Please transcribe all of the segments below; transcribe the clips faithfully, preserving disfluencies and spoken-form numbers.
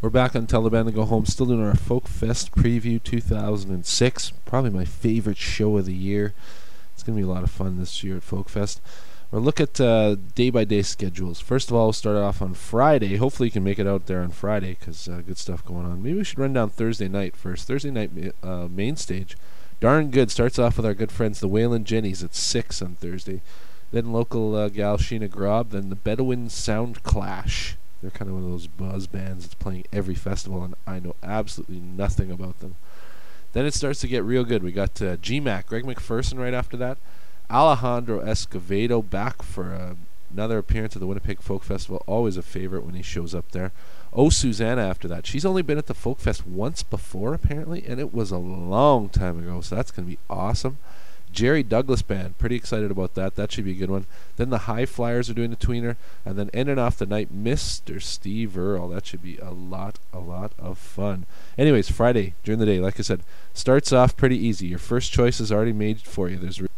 We're back on Tell the Band to Go Home, still doing our Folk Fest preview two thousand six. Probably my favorite show of the year. It's going to be a lot of fun this year at Folk Fest. We'll look at uh, day-by-day schedules. First of all, we'll start off on Friday. Hopefully you can make it out there on Friday because uh, good stuff going on. Maybe we should run down Thursday night first. Thursday night uh, main stage. Darn good. Starts off with our good friends, the Wayland Jennies, at six on Thursday. Then local uh, gal Sheena Grob. Then the Bedouin Sound Clash. They're kind of one of those buzz bands that's playing every festival, and I know absolutely nothing about them. Then it starts to get real good. We got uh, G Mac, Greg McPherson right after that. Alejandro Escovedo back for uh, another appearance at the Winnipeg Folk Festival. Always a favorite when he shows up there. Oh, Susanna after that. She's only been at the Folk Fest once before, apparently, and it was a long time ago, so that's going to be awesome. Jerry Douglas Band, pretty excited about that. That should be a good one. Then the High Flyers are doing the tweener, and then ending off the night, Mister Steve Earle. That should be a lot, a lot of fun. Anyways, Friday during the day, like I said, starts off pretty easy. Your first choice is already made for you. There's re-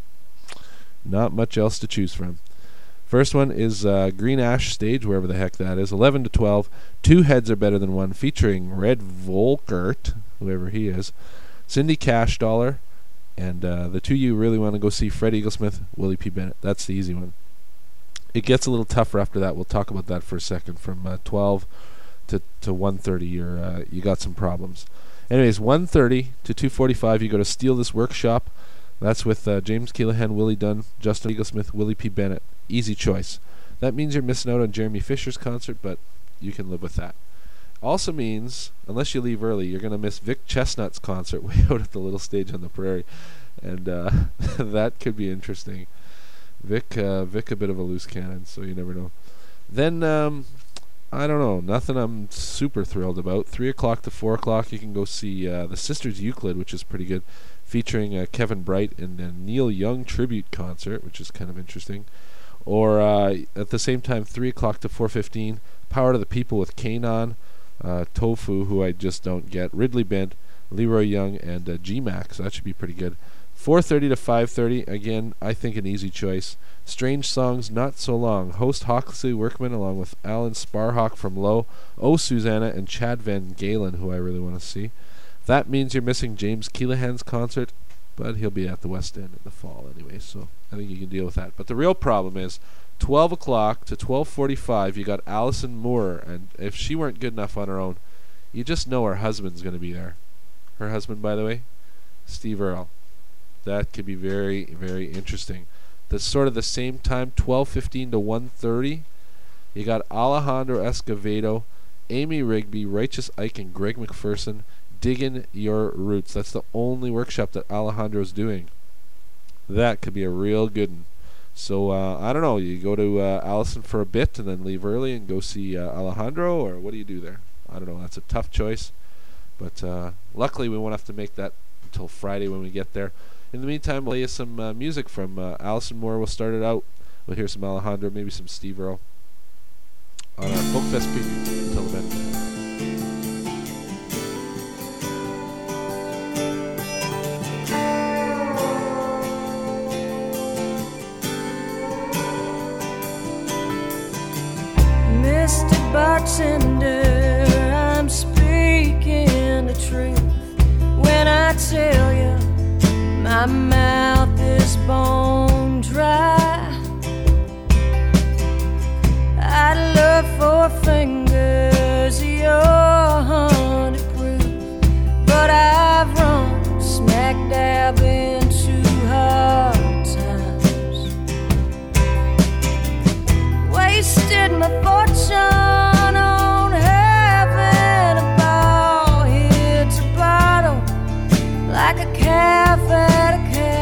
not much else to choose from. First one is uh, Green Ash Stage, wherever the heck that is, eleven to twelve. Two Heads Are Better Than One, featuring Red Volkert, whoever he is, Cindy Cash Dollar. And uh, the two you really want to go see, Fred Eaglesmith, Willie P. Bennett. That's the easy one. It gets a little tougher after that. We'll talk about that for a second. From uh, twelve to, to one thirty, you're, uh, you got some problems. Anyways, one thirty to two forty-five, you go to Steal This Workshop. That's with uh, James Keelahan, Willie Dunn, Justin Eaglesmith, Willie P. Bennett. Easy choice. That means you're missing out on Jeremy Fisher's concert, but you can live with that. Also means, unless you leave early, you're going to miss Vic Chestnut's concert way out at the little stage on the prairie. And uh, that could be interesting. Vic, uh, Vic a bit of a loose cannon, so you never know. Then, um, I don't know, nothing I'm super thrilled about. three o'clock to four o'clock, you can go see uh, the Sisters Euclid, which is pretty good, featuring uh, Kevin Bright in the Neil Young tribute concert, which is kind of interesting. Or uh, at the same time, three o'clock to four fifteen, Power to the People with Kanon, uh, Tofu, who I just don't get, Ridley Bent, Leroy Young, and uh, G Mac, so that should be pretty good. four thirty to five thirty, again, I think an easy choice. Strange Songs, Not So Long. Host Hawksley Workman, along with Alan Sparhawk from Low, Oh Susanna, and Chad Van Galen, who I really want to see. That means you're missing James Keelahan's concert, but he'll be at the West End in the fall anyway, so I think you can deal with that. But the real problem is, twelve o'clock to twelve forty-five, you got Alison Moore, and if she weren't good enough on her own, you just know her husband's going to be there. Her husband, by the way, Steve Earle. That could be very, very interesting. That's sort of the same time, twelve fifteen to one thirty, you got Alejandro Escovedo, Amy Rigby, Righteous Ike, and Greg McPherson, Diggin' Your Roots. That's the only workshop that Alejandro's doing. That could be a real good one. So, uh, I don't know, you go to uh, Allison for a bit and then leave early and go see uh, Alejandro, or what do you do there? I don't know, that's a tough choice. But uh, luckily we won't have to make that until Friday when we get there. In the meantime, we'll play you some uh, music from uh, Alison Moore. We'll start it out. We'll hear some Alejandro, maybe some Steve Earle on our Folk Fest preview until the band. Mister Bartender, I'm speaking the truth when I tell you my mouth is bone dry. I'd love four fingers, you're hundred proof, but I've run smack dab into hard times. Wasted my fortune on having a ball, hit a bottle like a calf at a calf.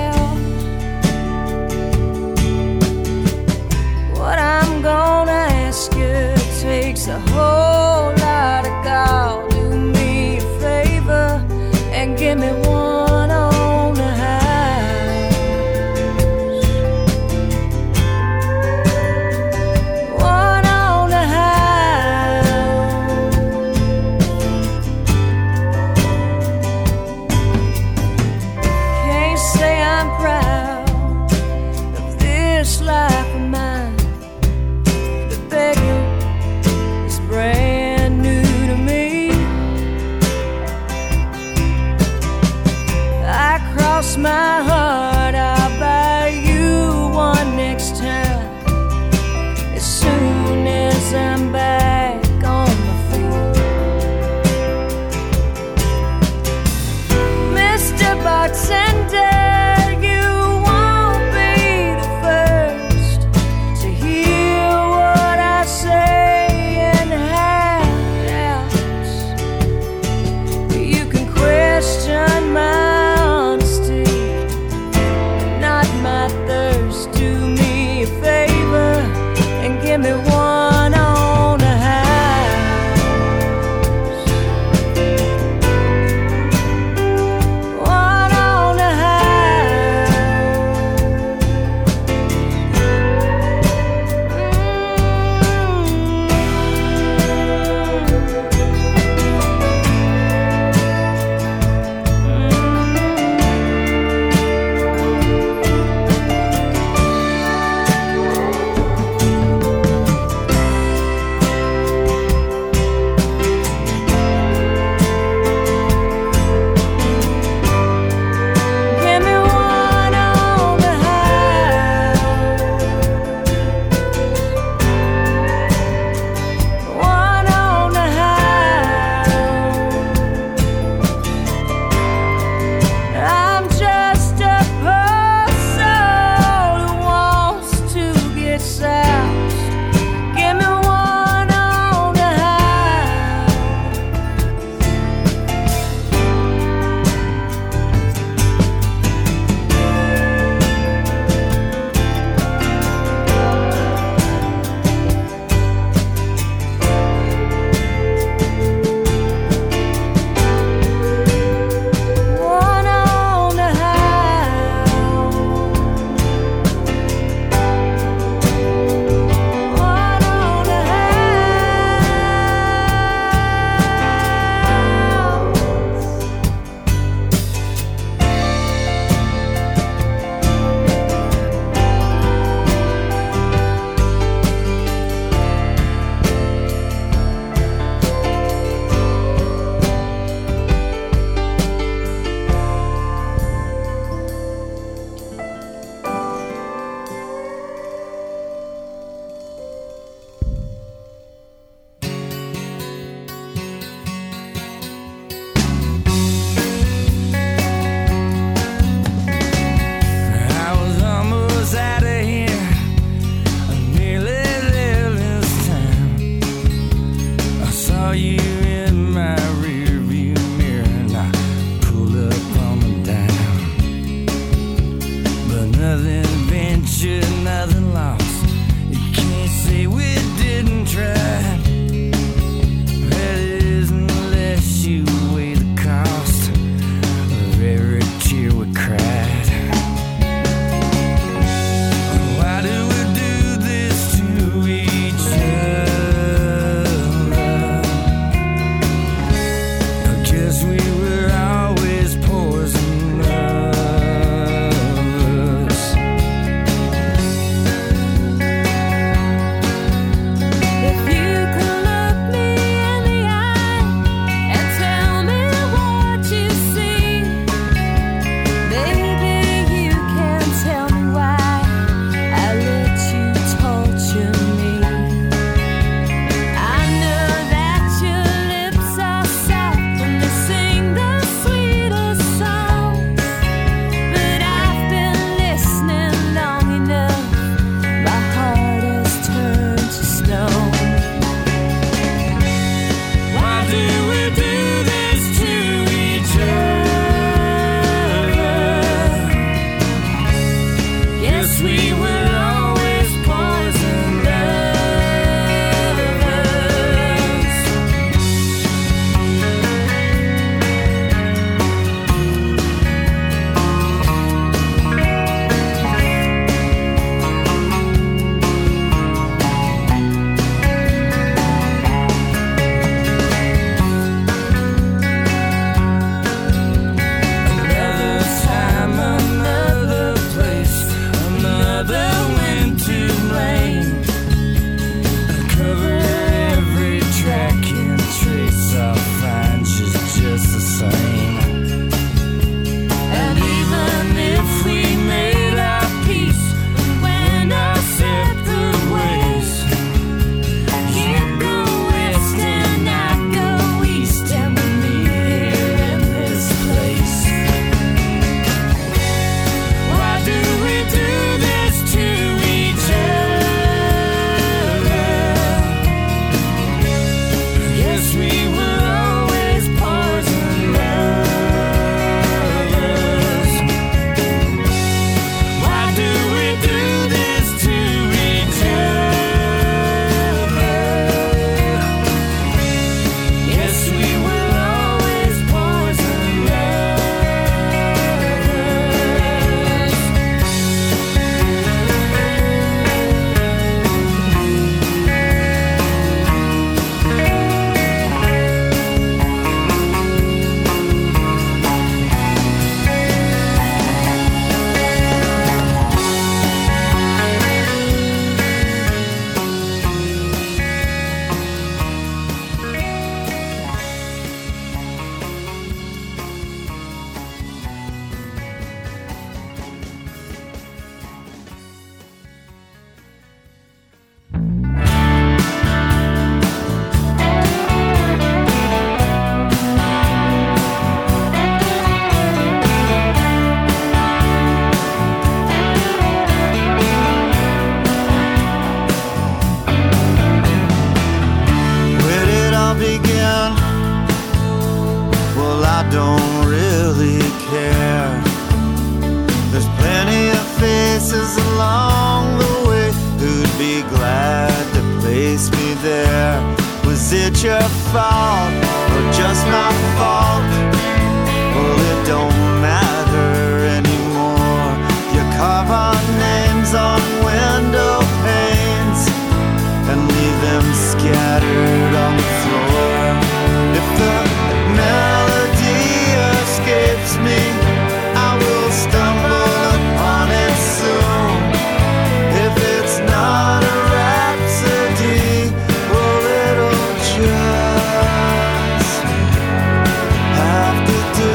don't really care. There's plenty of faces along the way who'd be glad to place me there. Was it your fault or just my fault? Well, it don't matter anymore. You carve our names on window panes and leave them scattered on the floor. If the melody escapes me, I will stumble upon it soon. If it's not a rhapsody, well, it'll just have to do.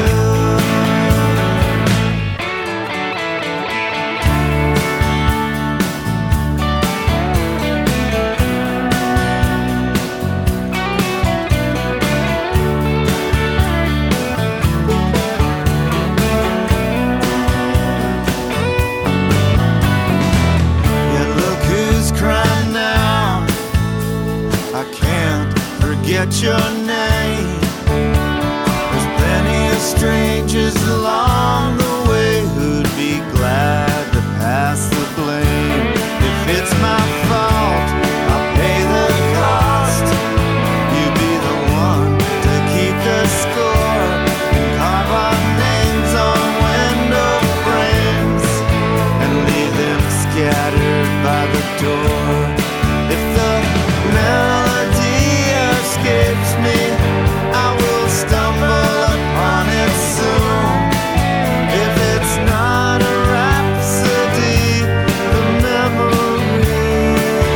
Get your name. There's plenty of strangers along the way who'd be glad to pass the blame. If it's my fault, I'll pay the cost. You be the one to keep the score and carve our names on window frames and leave them scattered by the door. If the melody escapes me, I will stumble upon it soon. If it's not a rhapsody, the memory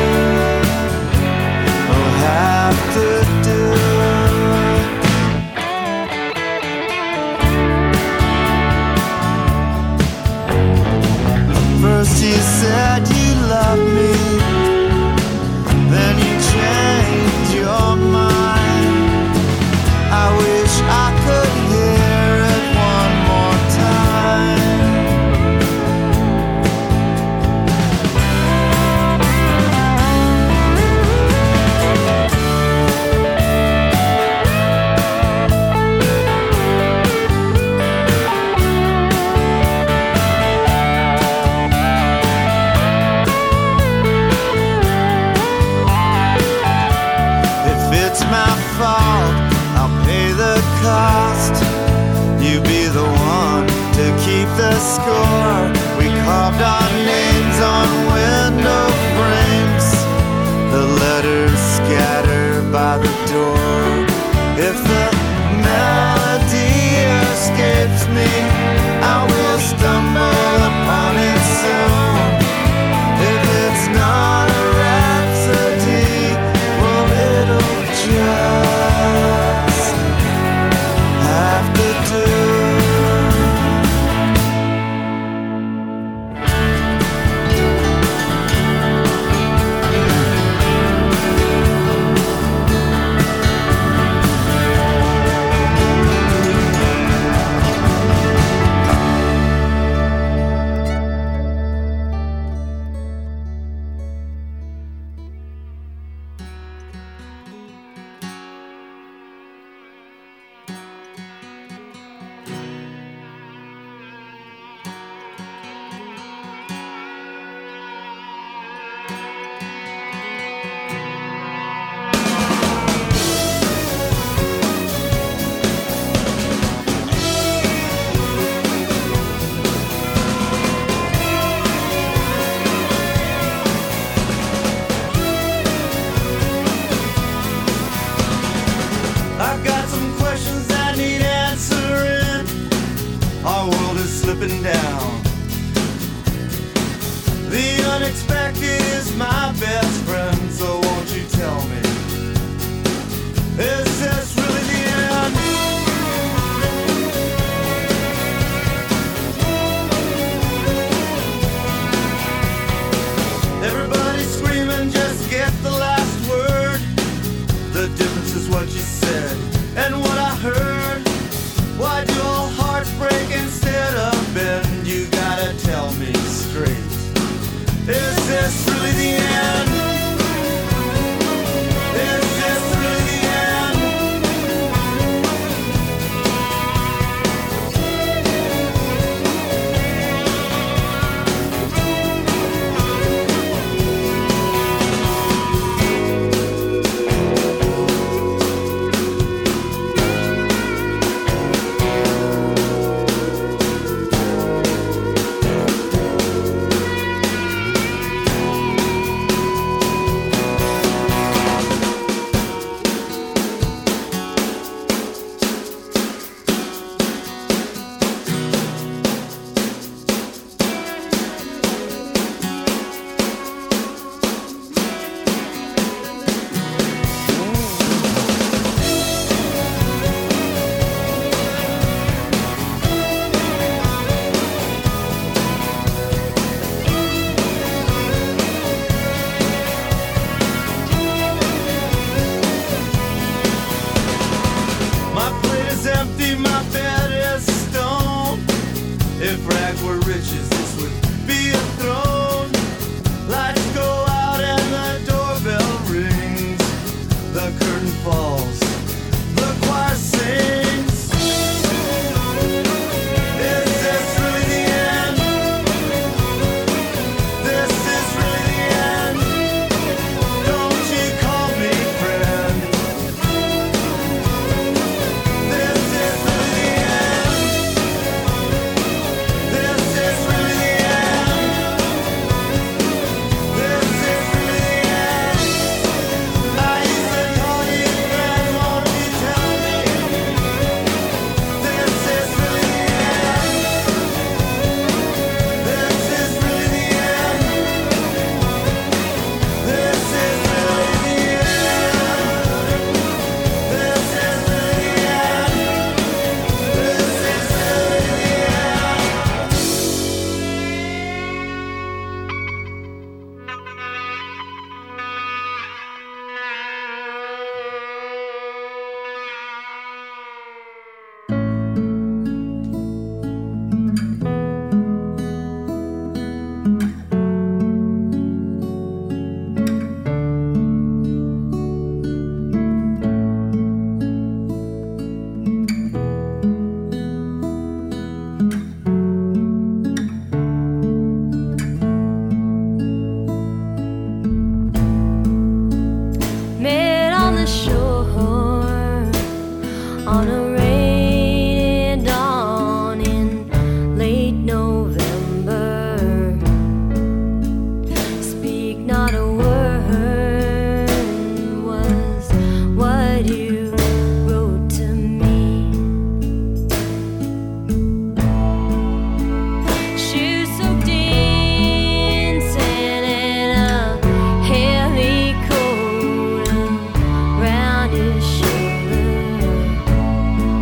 will have to do. First you said you loved me, then you changed your mind. I wish I could hear it one more time. If it's my fault, I'll pay the cost. You be the one to keep the score. We carved our names on window frames, the letters scattered by the door. If the melody escapes me, I will stumble upon it soon. If it's not a rhapsody, well, it'll just have to do. I've got some questions that need answering. Our world is slipping down. The unexpected is my best friend, so won't you tell me, is this really the end? Everybody's screaming, just get the last word. The difference is what you said and what I heard. Why do all hearts break instead of bend? You gotta tell me straight. Is this really the end? Is this really the end? leave my bed as stone. If rag were riches, this would be a throne. Lights go out and the doorbell rings. The curtain falls, the choir sings. Is this really the end? This is really the end. Don't you call me friend. This is really the end. This is really the end. This is really the end. I used to call you friend, won't you tell me? This is really the end. This is really the end. This is really the end. This is really the end. This is really the end. Met on the shore on a rainy dawn in late November. Speak not a word was what you wrote to me. Shoes soaked in sand and a heavy coat around his shoulder.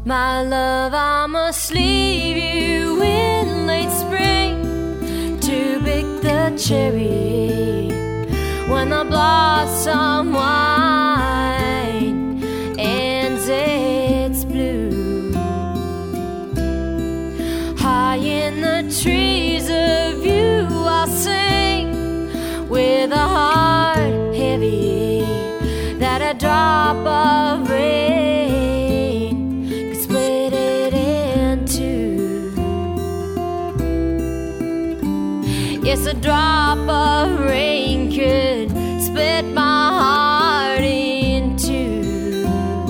My love, I must leave you in late spring to pick the cherry when the blossom white ends its bloom. High in the trees of you I'll sing with a heart heavy that a drop of rain could split it in two. Yes, a drop of rain could split my heart in two.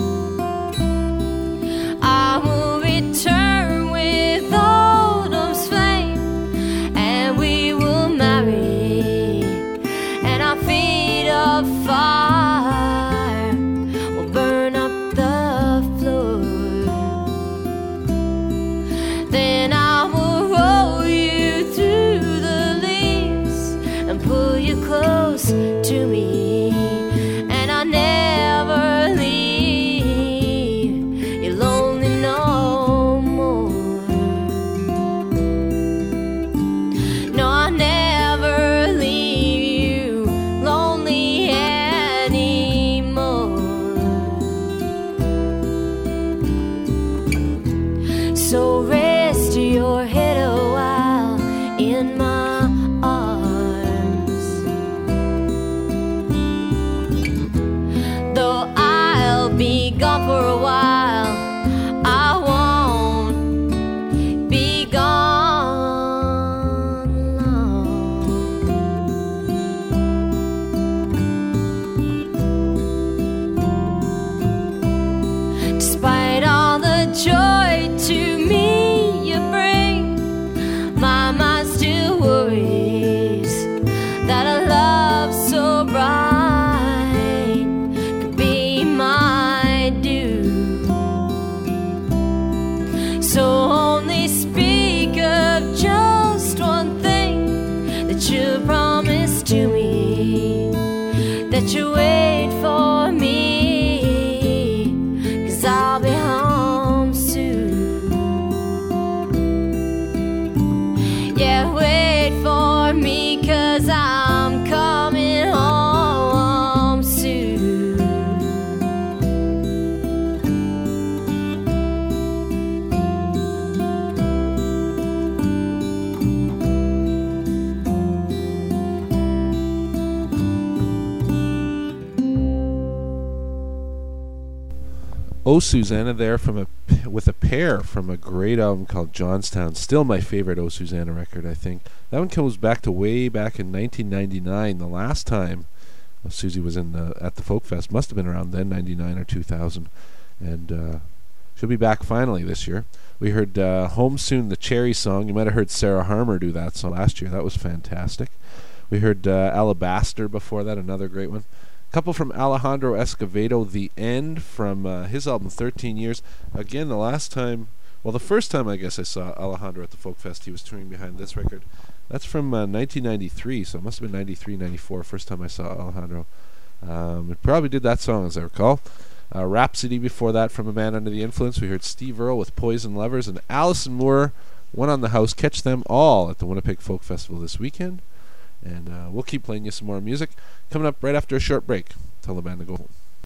I will return with autumn's flame, and we will marry, and our feet of fire will burn up the floor. Then I will roll you through the leaves and pull you close to me, and I'll never leave you lonely no more. No, I'll never leave you lonely anymore. So rest your head a while in my arms, though I'll be gone for a while, I won't be gone long. Despite all the joy to me you bring, my mind still worries that a love so bright could be my due. So only speak of just one thing, that you promise to me, that you wait for me, 'cause I'll be home soon. Yeah, wait for me, 'cause I'm coming home soon. Oh Susanna there from a with a pair from a great album called Johnstown. Still my favorite Oh Susanna record, I think. That one comes back to way back in nineteen ninety-nine, the last time uh, Susie was in the at the Folk Fest. Must have been around then, ninety-nine or two thousand. And uh, she'll be back finally this year. We heard uh, Home Soon, the Cherry song. You might have heard Sarah Harmer do that song last year. That was fantastic. We heard uh, Alabaster before that, another great one. Couple from Alejandro Escovedo, The End, from uh, his album thirteen years. Again, the last time, well, the first time I guess I saw Alejandro at the Folk Fest, he was touring behind this record. That's from uh, nineteen ninety-three, so it must have been ninety-three, ninety-four, first time I saw Alejandro. Um, it probably did that song, as I recall. Uh, Rhapsody before that from A Man Under the Influence. We heard Steve Earle with Poison Lovers, and Alison Moore, One on the House. Catch them all at the Winnipeg Folk Festival this weekend. And uh, we'll keep playing you some more music. Coming up right after a short break. Tell the band to go home.